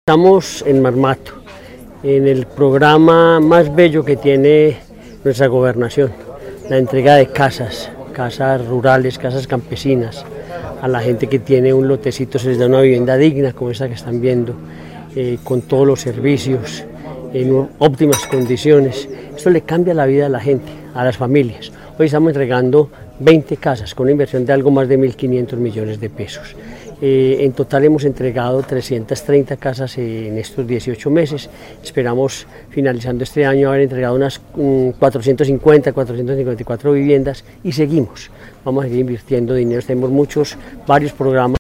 Estamos en Marmato, en el programa más bello que tiene nuestra gobernación, la entrega de casas rurales, casas campesinas, a la gente que tiene un lotecito se les da una vivienda digna como esta que están viendo, con todos los servicios, en óptimas condiciones. Esto le cambia la vida a la gente, a las familias. Hoy estamos entregando 20 casas con una inversión de algo más de 1.500 millones de pesos. En total hemos entregado 330 casas en estos 18 meses. Esperamos, finalizando este año, haber entregado unas 454 viviendas y seguimos. Vamos a seguir invirtiendo dinero. Tenemos varios programas.